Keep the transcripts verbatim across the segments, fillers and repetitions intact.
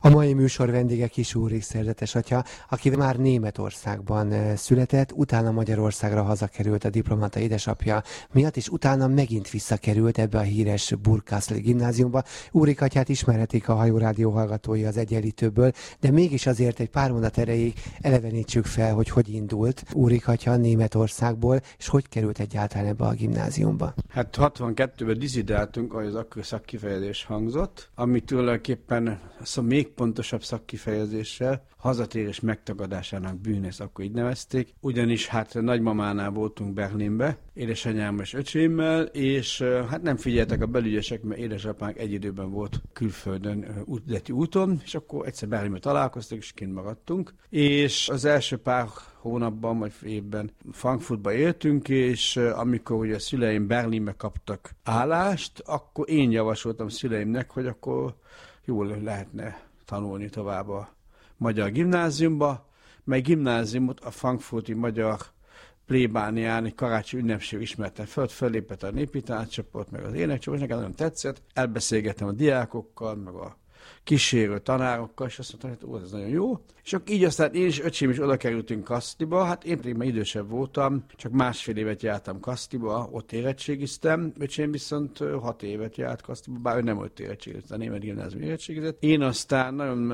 A mai műsor vendége Kis Úrik szerzetes atya, aki már Németországban született, utána Magyarországra hazakerült a diplomata édesapja miatt, és utána megint visszakerült ebbe a híres Burgkászli gimnáziumba. Úrik atyát ismerhetik a Hajórádió hallgatói az Egyenlítőből, de mégis azért egy pár mondat erejéig elevenítsük fel, hogy hogy indult Úrik atya Németországból, és hogy került egyáltalán ebbe a gimnáziumba. Hát hatvankettőben diszidáltunk, ahogy az akkor szakkifejezés hangzott, ami tulajdonképpen szóval még pontosabb szakkifejezéssel hazatérés megtagadásának bűne, akkor így nevezték. Ugyanis hát nagymamánál voltunk Berlinbe, édesanyámmal és öcsémmel, és hát nem figyeltek a belügyesek, mert édesapánk egy időben volt külföldön üzleti úton, és akkor egyszer Berlinbe találkoztunk, és kint maradtunk. És az első pár hónapban, vagy évben Frankfurtba éltünk, és amikor ugye a szüleim Berlinbe kaptak állást, akkor én javasoltam szüleimnek, hogy akkor jól lehetne tanulni tovább a magyar gimnáziumba, mely gimnáziumot a frankfurti magyar plébánián egy karácsony ünnepség ismertem föl, fölépett a népi tánccsoport, meg az énekcsoport, és nekem nagyon tetszett. Elbeszélgettem a diákokkal, meg a kísérő tanárokkal, és azt mondtam, hogy ó, ez nagyon jó. És akkor így aztán én és öcsém is oda kerültünk Kasztiba, hát én pedig már idősebb voltam, csak másfél évet jártam Kasztiba, ott érettségiztem, öcsém viszont hat évet járt Kasztiba, bár ő nem ott érettségizett, a német gimnázium érettségizett. Én aztán nagyon,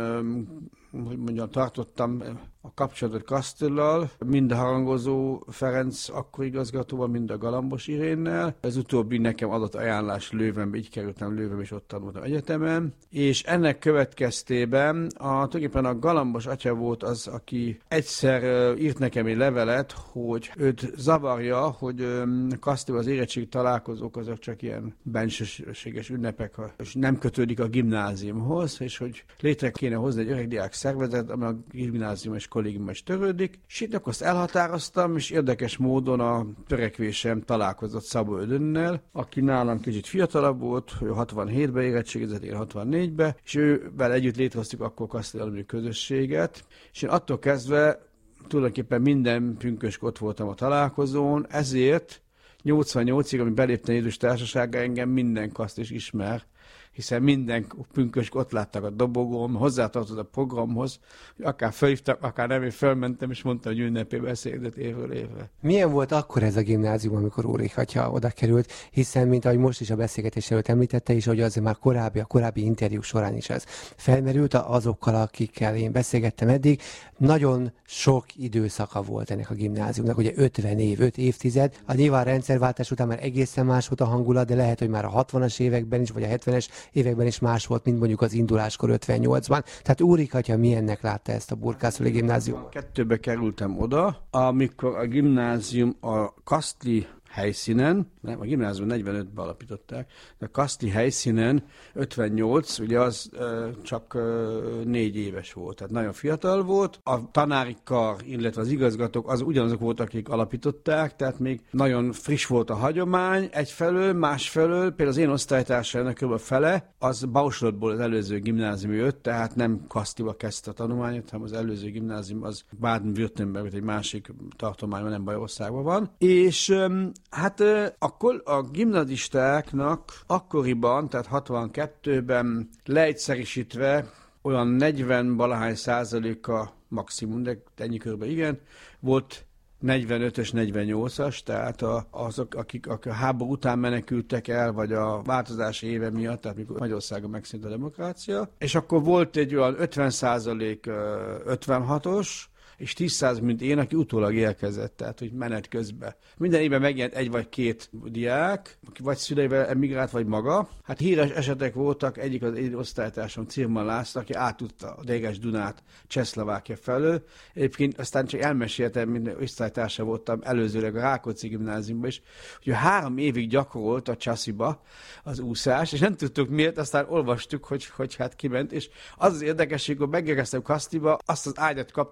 hogy mondjam, tartottam a kapcsolatot Kasztillal, mind a harangozó Ferenc akkor igazgatóval, mind a Galambos Irénnel. Ez utóbbi nekem adott ajánlás Lővenbe, így kerültem Lővenbe, és ott tanultam egyetemen. És ennek következtében a, tulajdonképpen a Galambos atya volt az, aki egyszer írt nekem egy levelet, hogy őt zavarja, hogy Kasztival az érettségi találkozók azok csak ilyen bensőséges ünnepek, és nem kötődik a gimnáziumhoz, és hogy létre kéne hozni egy öregdiák szervezet, ami a gimnázium és kollégium is törődik, és itt akkor azt elhatároztam, és érdekes módon a törekvésem találkozott Szabó Ödönnel, aki nálam kicsit fiatalabb volt, ő hatvanhétben érettségizett, én hatvannégyben, és ővel együtt létrehoztuk akkor Kaszti alumni közösséget, és én attól kezdve tulajdonképpen minden pünkösd ott voltam a találkozón, ezért nyolcvannyolcig, ami beléptem Jézus Társasággal, engem minden kaszt is ismer, hiszen minden pünkösd ott láttak a dobogón, hozzátartozott a programhoz, hogy akár felhívtak, akár nem, én felmentem, és mondtam, hogy ünnepi beszédet évről évre. Milyen volt akkor ez a gimnázium, amikor Úrik atya oda került, hiszen, mint ahogy most is a beszélgetés előtt említette is, hogy azért már korábbi, a korábbi interjúk során is ez felmerült azokkal, akikkel én beszélgettem eddig. Nagyon sok időszaka volt ennek a gimnáziumnak, ugye ötven év, öt évtized. A nyilván rendszerváltás után már egészen más volt a hangulat, de lehet, hogy már a hatvanas években is, vagy a hetvenes években is más volt, mint mondjuk az induláskor ötvennyolcban. Tehát Úrik atya milyennek látta ezt a Burgkászli gimnáziumot? Kettőbe kerültem oda, amikor a gimnázium a Kasztli helyszínen, nem, a gimnázium negyvenötben alapították, de a Kasztli helyszínen ötvennyolc, ugye az ö, csak ö, négy éves volt, tehát nagyon fiatal volt. A tanári kar, illetve az igazgatók az ugyanazok voltak, akik alapították, tehát még nagyon friss volt a hagyomány egyfelől, másfelől, például az én osztálytársának kb. Fele, az Bauslotból az előző gimnázium jött, tehát nem Kasztiba kezdte a tanulmányot, hanem az előző gimnázium az Baden-Württemberg, egy másik tartományban, nem Bajországban van. És hát akkor a gimnazistáknak akkoriban, tehát hatvankettőben leegyszerűsítve olyan negyven-valahány százaléka maximum, de ennyi körben igen, volt negyvenötös, negyvennyolcas, tehát a, azok, akik, akik a háború után menekültek el, vagy a változás éve miatt, tehát mikor Magyarországon megszűnt a demokrácia. És akkor volt egy olyan ötven százalék ötvenhatos, és tíz százalék, mint én, aki utólag érkezett, tehát hogy menet közben. Minden évben megjelent egy vagy két diák, aki vagy szüleivel emigrált, vagy maga. Hát híres esetek voltak, egyik az én osztálytársam Cirman László, aki átudta a Déges Dunát Csehszlovákia felől. Egyébként aztán csak elmeséltem, mint osztálytársa voltam előzőleg a Rákóczi gimnáziumban is, hogy három évig gyakorolt a Csasziba az úszás, és nem tudtuk miért, aztán olvastuk, hogy, hogy hát kiment, és az az érdekesség, hogy megérkeztem Kasztiba, azt az ágyat kaptam meg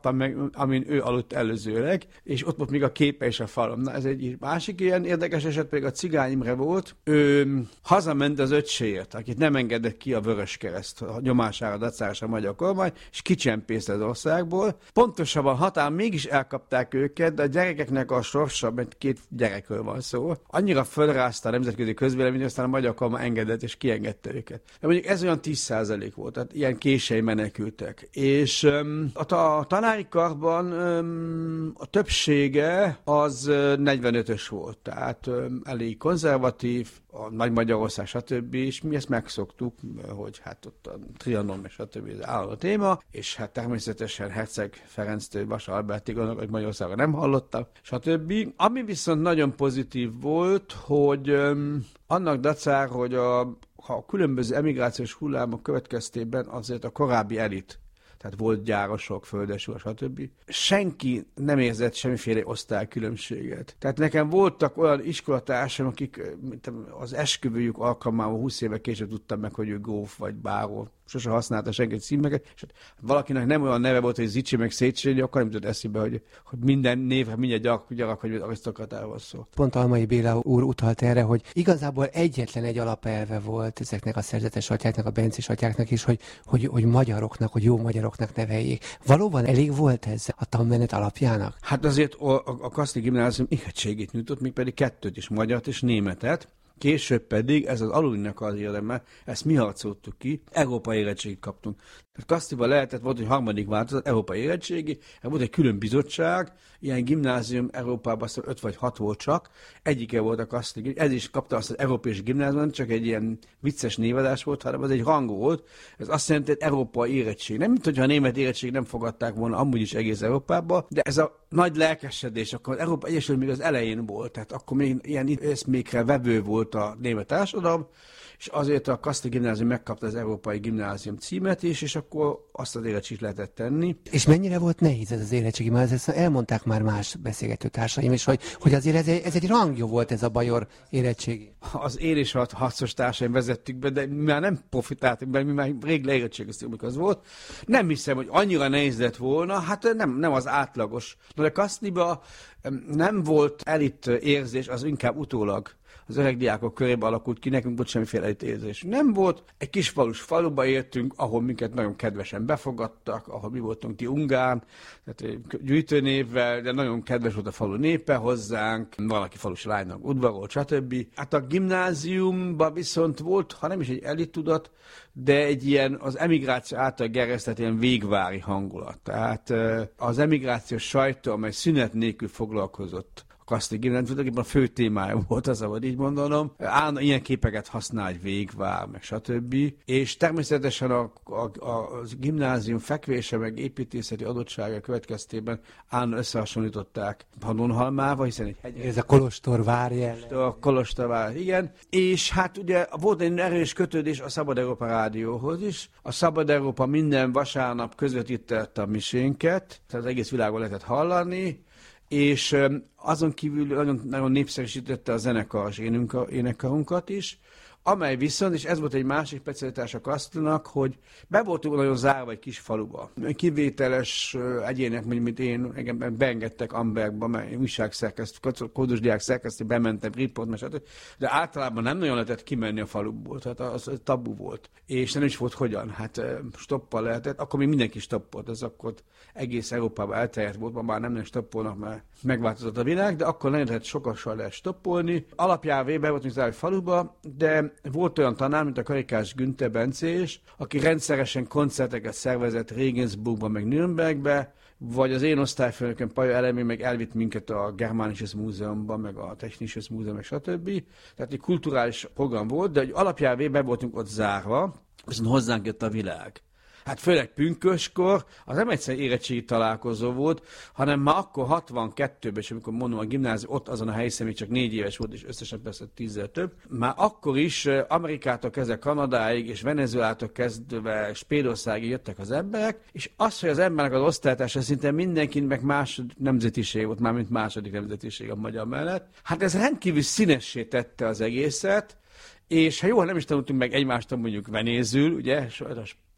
amin ő aludt előzőleg, és ott volt még a képe és a falon. Na, ez egy másik ilyen érdekes eset pedig a Cigány Imre volt. Ő hazament az öccséért, akit nem engedett ki a Vöröskereszt nyomására dacára a magyar kormány, és kicsempészte az országból. Pontosabban hatán mégis elkapták őket, de a gyerekeknek a sorsa, mert két gyerekről van szó, annyira fölrázta a nemzetközi közvélemény, hogy aztán a magyar kormány engedett és kiengedte őket. De mondjuk ez olyan tíz százalék volt, tehát ilyen késői menekültek. És um, a, a tanári karban um, a többsége az uh, negyvenötös volt, tehát um, elég konzervatív, a Nagy Magyarország, stb. És mi ezt megszoktuk, hogy hát ott a Trianon, és stb. Az állandó téma, és hát természetesen Herceg Ferenctől Basa Albertig, hogy Magyarországon nem hallottam, stb. Ami viszont nagyon pozitív volt, hogy um, annak dacár, hogy a, ha a különböző emigrációs hullámok következtében azért a korábbi elit, tehát volt gyárosok, földesúr, stb. Senki nem érzett semmiféle osztálykülönbséget. Tehát nekem voltak olyan iskolatársam, akik az esküvőjük alkalmával húsz éve később tudtam meg, hogy ő gróf vagy báró. Sose használta senki címeket, és valakinek nem olyan neve volt, hogy Zicsi meg Széchenyi, akkor nem jutott eszébe, hogy, hogy minden névre mindjárt gyak, gyarak, hogy arisztokratáról szó. Pont Almai Béla úr utalt erre, hogy igazából egyetlen egy alapelve volt ezeknek a szerzetes atyáknak, a bencés atyáknak is, hogy, hogy, hogy magyaroknak, hogy jó magyaroknak neveljék. Valóban elég volt ez a tanmenet alapjának? Hát azért a, a, a Kaszti Gimnázium érettségét nyújtott, még pedig kettőt is, magyart és németet. Később pedig, ez az alulinak az érdeme, ezt mi harcoltuk ki, európai érettségit kaptunk. Tehát Kasztiban lehetett, volt egy harmadik változat, európai érettségi, volt egy külön bizottság, ilyen gimnázium Európában azt öt vagy hat volt csak, egyike volt a Kaszti, ez is kapta azt az európai gimnáziumot, csak egy ilyen vicces névadás volt, hanem az egy rang volt, ez azt jelenti, hogy európai érettség. Nem, mint hogyha a német érettség nem fogadták volna amúgy is egész Európába, de ez a nagy lelkesedés, akkor az Európa Egyesület még az elején volt, tehát akkor még ilyen eszmékre vevő volt a német társadalom, és azért a Kaszti Gimnázium megkapta az Európai Gimnázium címet is, és akkor azt az érettségit lehetett tenni. És mennyire volt nehéz ez az érettségi? Mert ezt elmondták már más beszélgető társaim, és hogy, hogy azért ez egy, ez egy rangja volt ez a bajor érettségi. Az én és a harcos társaim vezettük be, de mi már nem profitáltunk be, mi már rég leérettségeztünk, amikor az volt. Nem hiszem, hogy annyira nehéz lett volna, hát nem, nem az átlagos. De a Kasztiba nem volt elit érzés, az inkább utólag az öreg diákok körében alakult ki, nekünk volt semmiféle elit nem volt. Egy kis falus faluba értünk, ahol minket nagyon kedvesen befogadtak, ahol mi voltunk ki ungán, tehát gyűjtőnévvel, de nagyon kedves volt a falu népe hozzánk, valaki falus lánynak udvarolt, stb. Hát a gimnáziumban viszont volt, ha nem is egy elitudat, de egy ilyen az emigráció által gerjesztett ilyen végvári hangulat. Tehát az emigrációs sajtó, amely szünet nélkül foglalkozott Kaszti Gimnázium, tulajdonképpen a fő témája volt, az, ahogy így mondanom. Állandóan ilyen képeket használ, egy végvár, meg stb. És természetesen a, a, a gimnázium fekvése, meg építészeti adottsága következtében állandóan összehasonlították Pannonhalmával, hiszen egy hegy... Ez a Kolostorvár jelen. A Kolostorvár, igen. És hát ugye volt egy erős kötődés a Szabad Európa rádióhoz is. A Szabad Európa minden vasárnap közvetítette a misénket, tehát az egész világon lehetett hallani, és azon kívül nagyon, nagyon népszerűsítette a zenekar énekkarunkat is, amely viszont, és ez volt egy másik specialitás a Kasztinak, hogy be voltunk nagyon zárva egy kis faluba. Kivételes egyének, mint én, engem beengedtek Ambergba, mert újságszerkesztő, kódusdiák szerkesztő, bementem, riport, stb. De általában nem nagyon lehetett kimenni a faluból, tehát az tabu volt. És nem is volt hogyan, hát stoppal lehetett, akkor még mindenki stoppolt, ez akkor egész Európában elterjedt volt, ma már nem nem stoppolnak, mert megváltozott a világ, de akkor nagyon lehet sokassal lehet stoppolni. Alapjávé be voltunk zárva egy faluba, de volt olyan tanár, mint a Karikás Günther Bencés, aki rendszeresen koncerteket szervezett Regensburgba, meg Nürnbergbe, vagy az én osztályfőnököm Paja Elemi meg elvitt minket a Germanisches Múzeumba, meg a Technisches Múzeum, meg stb. Tehát egy kulturális program volt, de egy alapjávé be voltunk ott zárva, viszont hozzánk jött a világ. Hát főleg pünköskor, az nem egyszer érettségi találkozó volt, hanem már akkor hatvankettőben, és amikor mondom a gimnázium, ott azon a helyszínen még csak négy éves volt, és összesen persze tízzel több. Már akkor is Amerikától kezdve Kanadáig, és Venezuelától kezdve Spanyolországig jöttek az emberek, és az, hogy az embernek az osztálytársa szinte mindenkinek második nemzetiség volt, már mint második nemzetiség a magyar mellett. Hát ez rendkívül színessé tette az egészet, és ha jó, ha nem is tanultunk meg egymástól mondjuk venézül, ugye,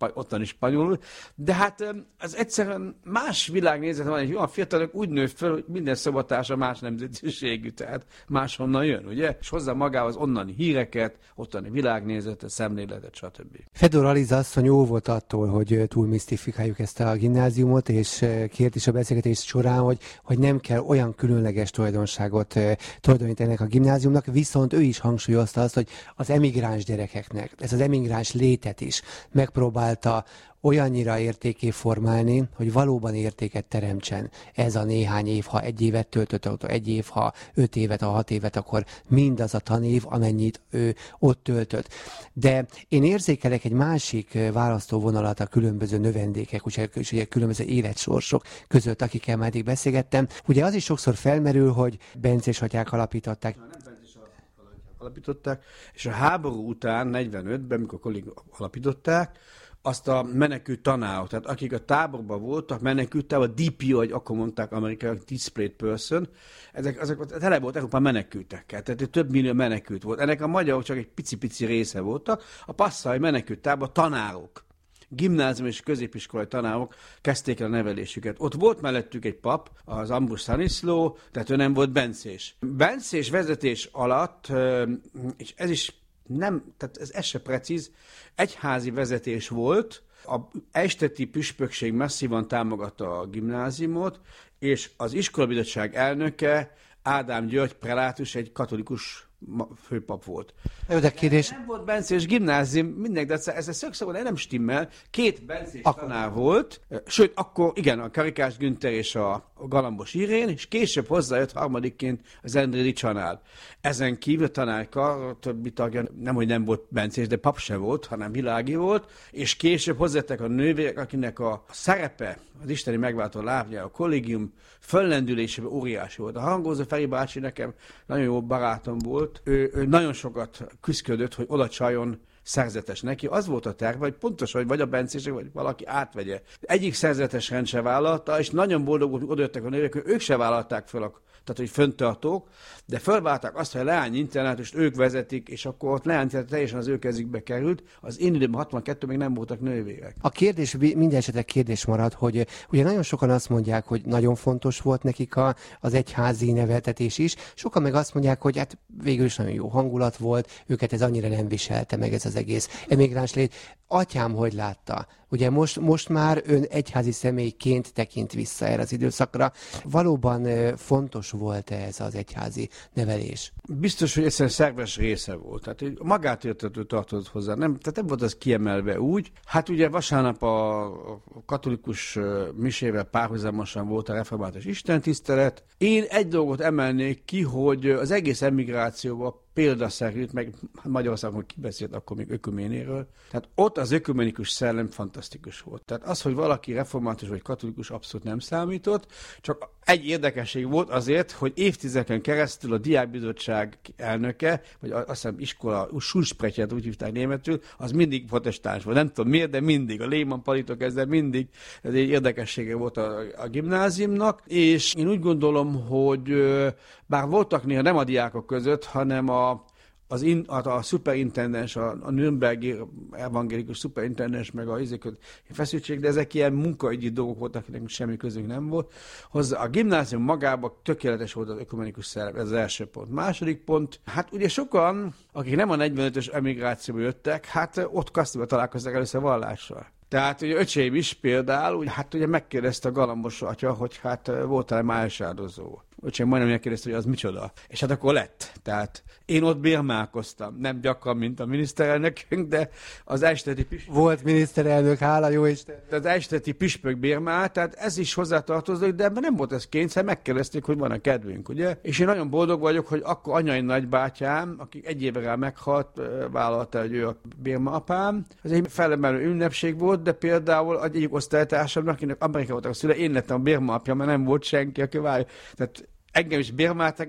ottani spanyolul, de hát az egyszerűen más világnézet van, egy olyan fiatalok úgy nő föl, hogy minden szobatársa más nemzetiségű, tehát máshonnan jön, ugye? És hozzá magához onnani híreket, ottani világnézetet, szemléletet, stb. Fedor Aliza asszony óvott attól, hogy túl misztifikáljuk ezt a gimnáziumot, és kért is a beszélgetés során, hogy, hogy nem kell olyan különleges tulajdonságot tulajdonítani ennek a gimnáziumnak, viszont ő is hangsúlyozta azt, hogy az emigráns gyerekeknek, ez az emigráns létet is megpróbálta olyannyira értékké formálni, hogy valóban értéket teremtsen ez a néhány év, ha egy évet töltött, akkor egy év, ha öt évet, ha hat évet, akkor mindaz a tanév, amennyit ő ott töltött. De én érzékelek egy másik választóvonalat a különböző növendékek, és ugye különböző életsorsok között, akikkel már eddig beszélgettem. Ugye az is sokszor felmerül, hogy bencés atyák alapították. alapították, és a háború után, negyvenötben, amikor kollégák alapították, azt a menekült tanárok, tehát akik a táborban voltak, menekültek, a dé pé o, hogy akkor mondták amerikaiak, Displaced Person, ezek, ezek tele volt Európa menekültekkel, tehát több millió menekült volt. Ennek a magyarok csak egy pici-pici része voltak, a passzai menekült táborban tanárok, gimnázium és középiskolai tanárok kezdték el a nevelésüket. Ott volt mellettük egy pap, az Ambus Staniszló, tehát ő nem volt bencés. Bencés vezetés alatt, és ez is nem, tehát ez, ez se precíz, egyházi vezetés volt, a esteti püspökség masszívan támogatta a gimnáziumot, és az iskolabizottság elnöke, Ádám György prelátus, egy katolikus főpap volt. De kérdés... Nem volt bencés gimnázium, mindenki, de ez a szökszóban nem stimmel. Két bencés akkor... tanár volt, sőt, akkor igen, a Karikás Günther és a Galambos Irén, és később hozzájött harmadikként az Endrédi Csanád. Ezen kívül a tanárka, a többi tagja nem, hogy nem volt bencés, de pap se volt, hanem világi volt, és később hozzájöttek a nővérek, akinek a szerepe, az isteni megváltó lábja, a kollégium föllendülésében óriási volt. A Harangózó Feri bácsi nekem nagyon jó barátom volt, ő, ő nagyon sokat küszködött, hogy oda csaljon szerzetes neki. Az volt a terve, hogy pontosan, hogy vagy a bencések, vagy valaki átvegye. Egyik szerzetes rend se vállalta, és nagyon boldog volt, hogy odajöttek a nővek, hogy ők se vállalták föl, a, tehát hogy föntartók, de fölválták azt, hogy a leány internátust ők vezetik, és akkor ott leány teljesen az ő kezükbe került. Az én időben hatvankettő még nem voltak nővérek. A kérdés, minden esetre kérdés marad, hogy ugye nagyon sokan azt mondják, hogy nagyon fontos volt nekik a, az egyházi neveltetés is, sokan meg azt mondják, hogy hát végül is nagyon jó hangulat volt, őket ez annyira nem viselte meg ez az egész emigráns lét. Atyám hogy látta? Ugye most, most már ön egyházi személyként tekint vissza erre az időszakra. Valóban fontos volt ez az egyházi nevelés? Biztos, hogy egyszerűen szerves része volt. Tehát magát értető tartozott hozzá. Nem, tehát nem volt az kiemelve úgy. Hát ugye vasárnap a katolikus misével párhuzamosan volt a református istentisztelet. Én egy dolgot emelnék ki, hogy az egész emigrációban példaszerűt, meg Magyarországon, hogy kibeszélt akkor még ökuménéről. Tehát ott az ökumenikus szellem fantasztikus volt. Tehát az, hogy valaki református vagy katolikus abszolút nem számított, csak egy érdekesség volt azért, hogy évtizedeken keresztül a diákbizottság elnöke, vagy azt hiszem iskola, Schulsprecher, úgy hívták németül, az mindig protestáns volt. Nem tudom miért, de mindig. A Lehmann Palitól kezdve mindig. Ez egy érdekessége volt a, a gimnáziumnak, és én úgy gondolom, hogy bár voltak néha nem a diákok között, hanem a Az in, a, a szuperintendens, a, a Nürnbergi evangélikus szuperintendens, meg a izéköt feszültség, de ezek ilyen munkaügyi dolgok voltak, akinek semmi közünk nem volt. Hozzá a gimnázium magában tökéletes volt az ökumenikus szerep, ez az első pont. Második pont, hát ugye sokan, akik nem a negyvenötös emigrációba jöttek, hát ott Kasztiba találkoztak először vallással. Tehát ugye öcsém is például, hát ugye megkérdezte a Galambos atya, hogy hát volt-e májusáldozó. Öcsém majdnem megkérdezte, hogy az micsoda. És hát akkor lett. Tehát én ott bérmálkoztam. Nem gyakran, mint a miniszterelnökünk, de az esteti püspök... Volt miniszterelnök, hála jó Isten. Az esteti püspök bérmál, tehát ez is hozzátartozik, de ebben nem volt ez kényszer, megkérdezték, hogy van-e kedvünk, ugye? És én nagyon boldog vagyok, hogy akkor anyai nagybátyám, aki egy évre rá meghalt, vállalta, hogy ő a bérmaapám. Ez egy felemelő ünnepség volt, de például egy egyik osztálytársamnak, akinek Amerika voltak a szüle, én lettem a bérmaapja, mert nem volt senki, aki várja. Tehát engem is bérmáltak, és egy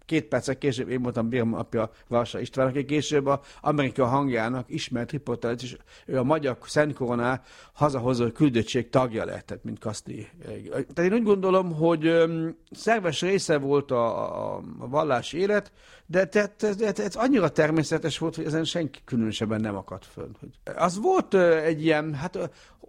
két perccel később én voltam bérapja Varsa István, aki később a Amerika Hangjának ismert riporter, és ő a magyar Szent Koronál hazahozó küldöttség tagja lett, mint Kaszti. Tehát én úgy gondolom, hogy szerves része volt a, a, a vallási élet, de tehát ez, ez annyira természetes volt, hogy ezen senki különösebben nem akadt föl. Az volt egy ilyen, hát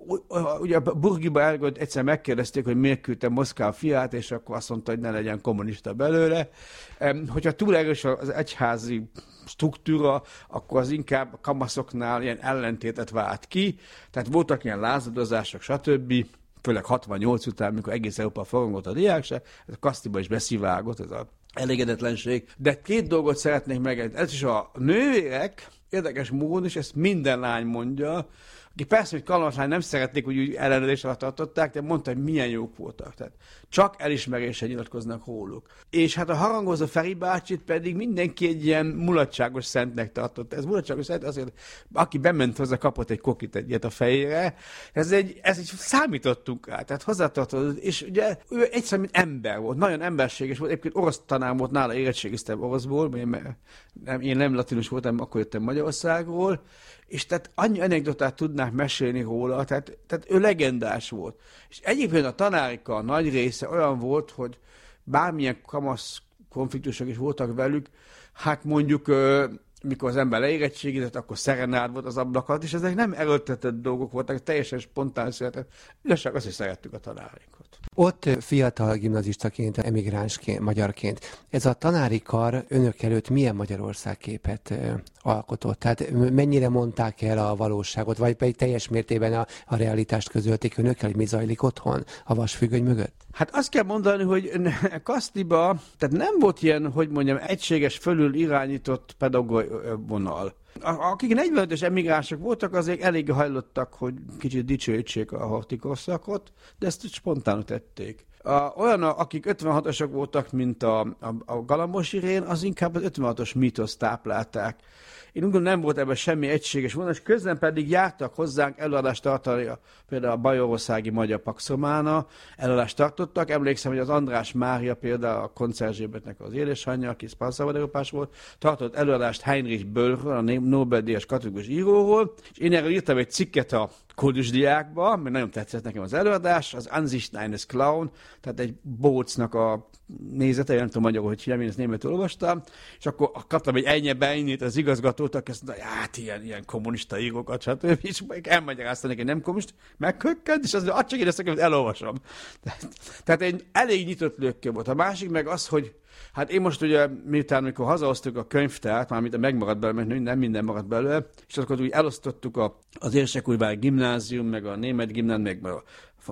ugye a Burgiba Ergolt egyszer megkérdezték, hogy miért küldte Moszkva fiát, és akkor azt mondta, hogy ne legyen kommunista belőle. Hogyha túl erős az egyházi struktúra, akkor az inkább a kamaszoknál ilyen ellentétet vált ki. Tehát voltak ilyen lázadozások, stb. Főleg hatvannyolc után, mikor egész Európa forrongott a diákság, ez a Kasztiba is beszivárgott, ez az elégedetlenség. De két dolgot szeretnék megemlíteni. Ez is a nővérek, érdekes módon, és ezt minden lány mondja, aki persze, hogy kalandlány nem szeretnék, hogy úgy ellenőrzés alatt tartották, de mondta, hogy milyen jók voltak. Tehát csak elismeréssel nyilatkoznak róluk. És hát a harangozó Feri bácsit pedig mindenki egy ilyen mulatságos szentnek tartott. Ez mulatságos szent azért, aki bement hozzá, kapott egy kokit egyet a fejére. Ez egy, ez egy számítottunk rá, tehát hozzátartozott. És ugye ő egyszer, mint ember volt, nagyon emberséges volt. Egyébként orosz tanár volt nála, érettségiztem oroszból, én nem, én nem latinus voltam, akkor jöttem Magyarországról. És tehát annyi anekdotát tudnák mesélni róla, tehát, tehát ő legendás volt. És egyébként a tanárika nagy része olyan volt, hogy bármilyen kamasz konfliktusok is voltak velük, hát mondjuk, mikor az ember leérettségizett, akkor szerenád volt az ablakat, és ezek nem erőltetett dolgok voltak, teljesen spontán született. Igazság az, hogy szerettük a tanárinkat. Ott fiatal gimnazistaként, emigránsként, magyarként, ez a tanári kar önök előtt milyen Magyarország képet alkotott? Tehát mennyire mondták el a valóságot, vagy pedig teljes mértékben a, a realitást közölték önökkel, hogy mi zajlik otthon, a vasfüggöny mögött? Hát azt kell mondani, hogy Kasztiba, tehát nem volt ilyen, hogy mondjam, egységes, fölül irányított pedagógiai vonal. Akik negyvenötös emigránsok voltak, azért elég hajlottak, hogy kicsit dicsőítsék a hortikorszakot, de ezt spontán tették. Olyan, akik ötvenhatosok voltak, mint a, a, a Galambos Irén, az inkább az ötvenhatos mítoszt táplálták. Én úgy gondolom, nem volt ebben semmi egységes vonal, és közben pedig jártak hozzánk előadást tartani, például a Bajorországi Magyar Paxomána előadást tartottak. Emlékszem, hogy az András Mária például a Koncerzsébetnek az édesanyja, aki Szpanszabad Európás volt, tartott előadást Heinrich Böllről, a Nobel-díjas katolikus íróról, és én erről írtam egy cikket a Koldus diákba, mert nagyon tetszett nekem az előadás, az Ansichten eines Clown, tehát egy bócnak a nézete, nem tudom magyarul, hogy hiányom, én ezt németül olvastam, és akkor kaptam egy ennyi beinét az igazgatótak, ezt mondta, hát ilyen, ilyen kommunista írókat, stb. És elmagyarázta neki, nem kommunista, meghökkent, és az azt csak éreztek, hogy elolvasom. Tehát, tehát egy elég nyitott lőkkel volt. A másik meg az, hogy hát én most ugye, miután amikor hazahoztuk a könyvtárt, mármint megmaradt belőle, mert nem minden maradt belőle, és akkor úgy elosztottuk a, az Érsekújvári gimnázium, meg a német gimnázium, meg a,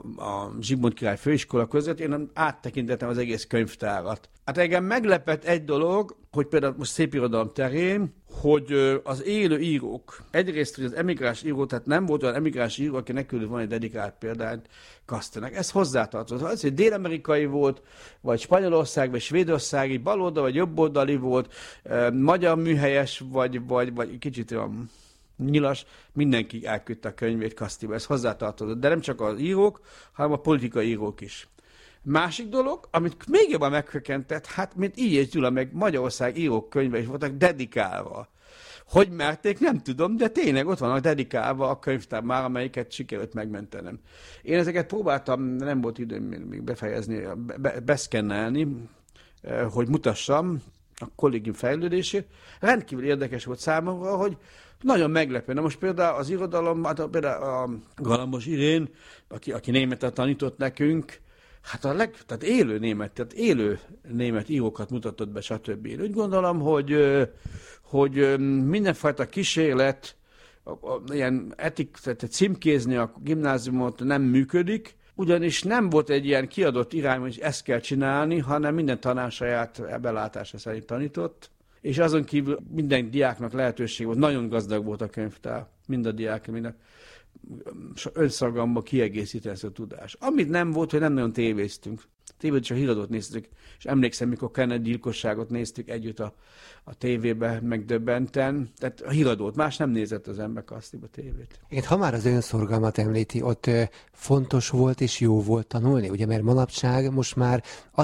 a Zsigmond király főiskola között, én áttekintettem az egész könyvtárat. Hát engem meglepett egy dolog, hogy például most szépirodalom terén, hogy az élő írók, egyrészt, hogy az emigráns író, tehát nem volt olyan emigráns író, aki ne küldött volna egy dedikált példányt Kasztinak. Ez hozzátartozott. Az, hogy dél-amerikai volt, vagy Spanyolország, vagy svédországi, baloldali, vagy jobboldali volt, magyar műhelyes, vagy, vagy, vagy kicsit olyan nyilas, mindenki elküldte a könyvét Kasztiba. Ez hozzátartozott. De nem csak az írók, hanem a politikai írók is. Másik dolog, amit még jobban meghökkentett, hát mint így és Gyula, meg Magyarország írók könyve is voltak dedikálva. Hogy merték, nem tudom, de tényleg ott vannak dedikálva a könyvtár már, amelyiket sikerült megmentenem. Én ezeket próbáltam, nem volt időm még befejezni, be, beszkennelni, hogy mutassam a kollégium fejlődését. Rendkívül érdekes volt számomra, hogy nagyon meglepő. Na most például az irodalom, hát például a Galambos Irén, aki, aki németet tanított nekünk, hát a leg, tehát élő német, tehát élő német írókat mutatott be, stb. Én úgy gondolom, hogy, hogy mindenfajta kísérlet, ilyen etik, tehát címkézni a gimnáziumot nem működik, ugyanis nem volt egy ilyen kiadott irány, hogy ezt kell csinálni, hanem minden tanár saját belátása szerint tanított, és azon kívül minden diáknak lehetőség volt, nagyon gazdag volt a könyvtár, mind a diák, mind a önszagamba kiegészíteni ezt a tudást. Amit nem volt, hogy nem nagyon tévéztünk. Tévét csak a híradót néztük, és emlékszem, mikor Kennedy gyilkosságot néztük együtt a, a tévébe, megdöbbenten. Tehát a híradót, más nem nézett az ember Kasztiba tévét. Én, ha már az önszorgalmat említi, ott fontos volt és jó volt tanulni, ugye, mert manapság most már az, hogy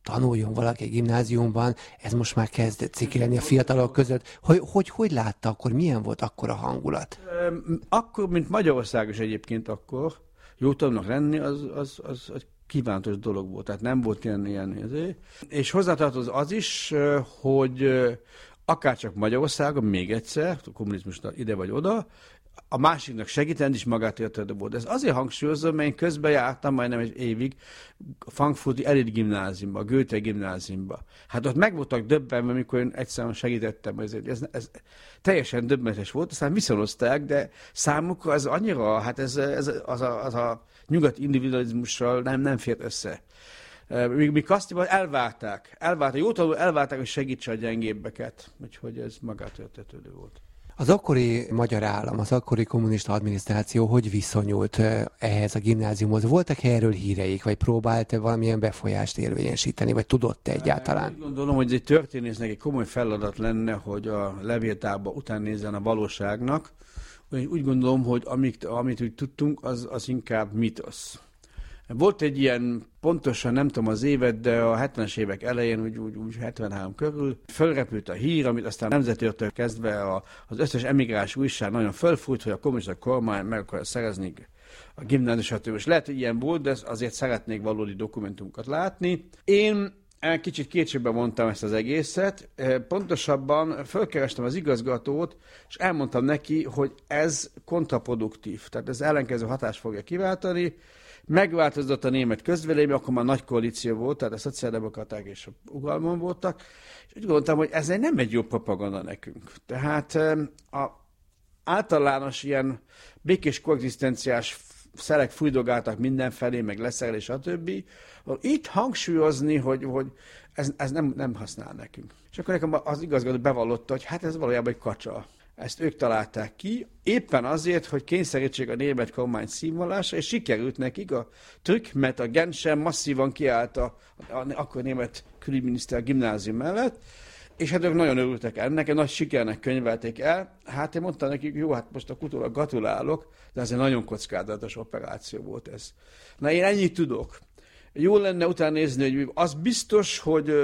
tanuljon valaki gimnáziumban, ez most már kezd ciki lenni a fiatalok között. Hogy, hogy hogy látta akkor, milyen volt akkor a hangulat? Akkor, mint Magyarország is egyébként akkor, jó tanulnak lenni, az, az, az, az kívánatos dolog volt, tehát nem volt ilyen, ilyen ezért. És hozzátartoz az is, hogy akárcsak Magyarországon, még egyszer, a kommunizmusnak ide vagy oda, a másiknak segíteni is magát értető volt. Ez azért hangsúlyozom, mert én közben jártam majdnem egy évig a Frankfurti Elit gimnáziumba, a Goethe gimnáziumba. Hát ott meg voltak döbbenve, amikor én egyszerűen segítettem. Ez, ez, ez teljesen döbbenetes volt, aztán viszonozták, de számukra ez annyira, hát ez, ez az, a, az a nyugati individualizmussal nem, nem fért össze. Míg mi Kasztiban elvárták, elvárták, jó tanul, elvárták, hogy segítse a gyengébbeket, úgyhogy ez magát értetődő volt. Az akkori magyar állam, az akkori kommunista adminisztráció hogy viszonyult ehhez a gimnáziumhoz? Voltak erről híreik, vagy próbált valamilyen befolyást érvényesíteni, vagy tudott egyáltalán? Úgy gondolom, hogy egy történésznek egy komoly feladat lenne, hogy a levéltárba után nézzen a valóságnak. Úgy gondolom, hogy amit, amit úgy tudtunk, az, az inkább mitosz. Volt egy ilyen, pontosan nem tudom az évet, de a hetvenes évek elején, úgy, úgy, úgy hetvenhárom körül, fölrepült a hír, amit aztán nemzetőrtől kezdve a, az összes emigráns újság nagyon fölfújt, hogy a kommunista kormány meg akarja szerezni a gimnáziumot. És lehet, hogy ilyen volt, de azért szeretnék valódi dokumentumokat látni. Én kicsit kétségbe vontam ezt az egészet, pontosabban fölkerestem az igazgatót, és elmondtam neki, hogy ez kontraproduktív, tehát ez ellenkező hatást fogja kiváltani. Megváltozott a német közvélemény, akkor már nagy koalíció volt, tehát a szociáldemokraták és a ugalmon voltak, és úgy gondoltam, hogy ez nem egy jó propaganda nekünk. Tehát a általános ilyen békés koexisztenciás szelek fújdogáltak mindenfelé, meg leszerelés, stb. Itt hangsúlyozni, hogy, hogy ez, ez nem, nem használ nekünk. És akkor nekem az igazgató bevallotta, hogy hát ez valójában egy kacsa. Ezt ők találták ki, éppen azért, hogy kényszerítsék a német kormány színvallásra, és sikerült nekik a trükk, mert a Genf sem masszívan kiállt a, a, a akkor német külügyminiszter a gimnázium mellett, és hát ők nagyon örültek ennek, egy nagy sikernek könyvelték el. Hát én mondtam nekik, jó, hát most a utólag gratulálok, de ez egy nagyon kockázatos operáció volt ez. Na, én ennyit tudok. Jó lenne utána nézni, hogy az biztos, hogy...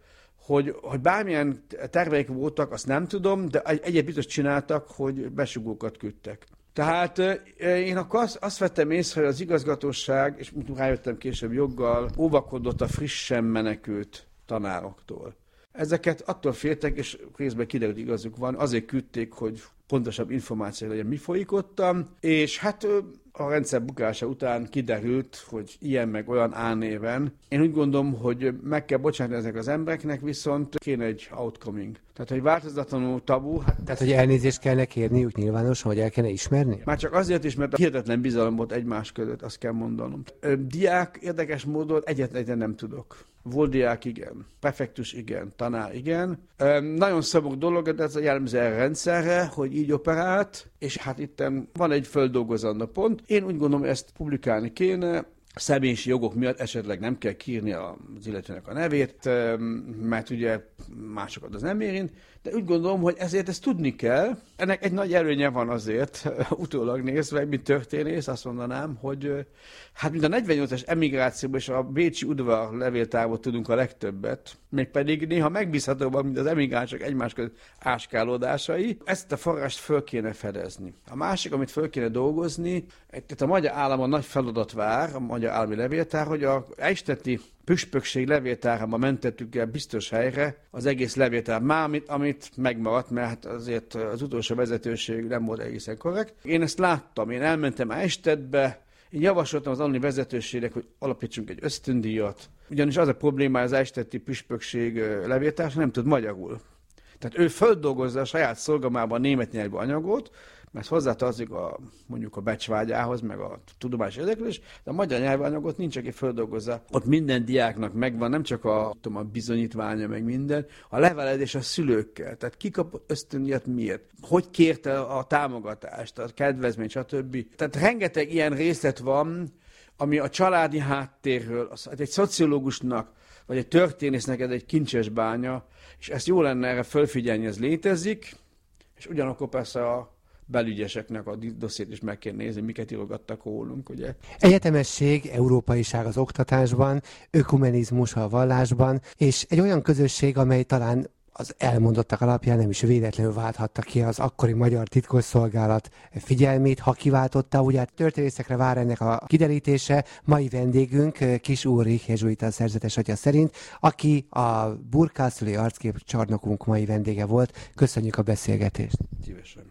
Hogy, hogy bármilyen terveik voltak, azt nem tudom, de egyet biztos csináltak, hogy besugókat küldtek. Tehát én akkor azt, azt vettem észre, hogy az igazgatóság, és rájöttem később joggal, óvakodott a frissen menekült tanároktól. Ezeket attól féltek, és részben kiderült igazuk van, azért küldték, hogy pontosabb információ legyen, mi folyik ottan, és hát a rendszer bukása után kiderült, hogy ilyen meg olyan álnéven. Én úgy gondolom, hogy meg kell bocsánatni ezek az embereknek, viszont kéne egy outcoming. Tehát, hogy változatlanul tabu. Hát Tehát, hogy elnézést kellene kérniük nyilvánosan, vagy el kellene ismerni? Már csak azért is, mert a hihetetlen bizalom volt egymás között, azt kell mondanom. Diák érdekes módon egyetlen nem tudok. Volt diák, igen. Prefektus, igen. Tanár, igen. Nagyon szabok dolog, de ez a jellemző rendszerre, hogy így operált, és hát itt van egy földolgozandó pont. Én úgy gondolom, hogy ezt publikálni kéne, személyiségi jogok miatt esetleg nem kell kiírni az illetőnek a nevét, mert ugye másokat az nem érint, de úgy gondolom, hogy ezért ezt tudni kell. Ennek egy nagy előnye van azért, utólag nézve, mint történész, azt mondanám, hogy hát mint a negyvennyolcas emigrációban és a bécsi udvar levéltárból tudunk a legtöbbet, mégpedig néha megbízhatóban, mint az emigránsok egymás között áskálódásai. Ezt a forrást föl kéne fedezni. A másik, amit föl kéne dolgozni, tehát a magyar államon nagy feladat vár, a magyar állami levéltár, hogy a eistetti püspökség levéltárában mentettük el biztos helyre az egész levéltár, már amit, amit megmaradt, mert azért az utolsó vezetőség nem volt egészen korrekt. Én ezt láttam, én elmentem Eistettbe, én javasoltam az annyi vezetőségnek, hogy alapítsunk egy ösztöndíjat, ugyanis az a problémája az eistetti püspökség levéltársa nem tud magyarul. Tehát ő földolgozza a saját szolgamában a német nyelvű anyagot, mert hozzátartozik a, mondjuk a becsvágyához, meg a tudományos érdeklődés, de a magyar nyelvanyagot nincs, aki földolgozza. Ott minden diáknak megvan, nem csak a, tudom, a bizonyítványa, meg minden, a leveledés a szülőkkel. Tehát ki kapott ösztöndíjat miért? Hogy kérte a támogatást, a kedvezményt, stb. Tehát rengeteg ilyen részlet van, ami a családi háttérről, az, egy szociológusnak, vagy egy történésznek ez egy kincses bánya, és ezt jó lenne erre fölfigyelni, ez létezik, és ugyanakkor persze a belügyeseknek a dossziét is meg kell nézni, miket írogattak rólunk, ugye. Egyetemesség, európaiság az oktatásban, ökumenizmus a vallásban, és egy olyan közösség, amely talán az elmondottak alapján nem is véletlenül válthatta ki az akkori magyar titkosszolgálat figyelmét, ha kiváltotta. Ugye történészekre vár ennek a kiderítése. Mai vendégünk Kiss Ulrich jezsuita szerzetes atya szerint, aki a Burkászüli arckép csarnokunk mai vendége volt. Köszönjük a beszélgetést. Szívesen.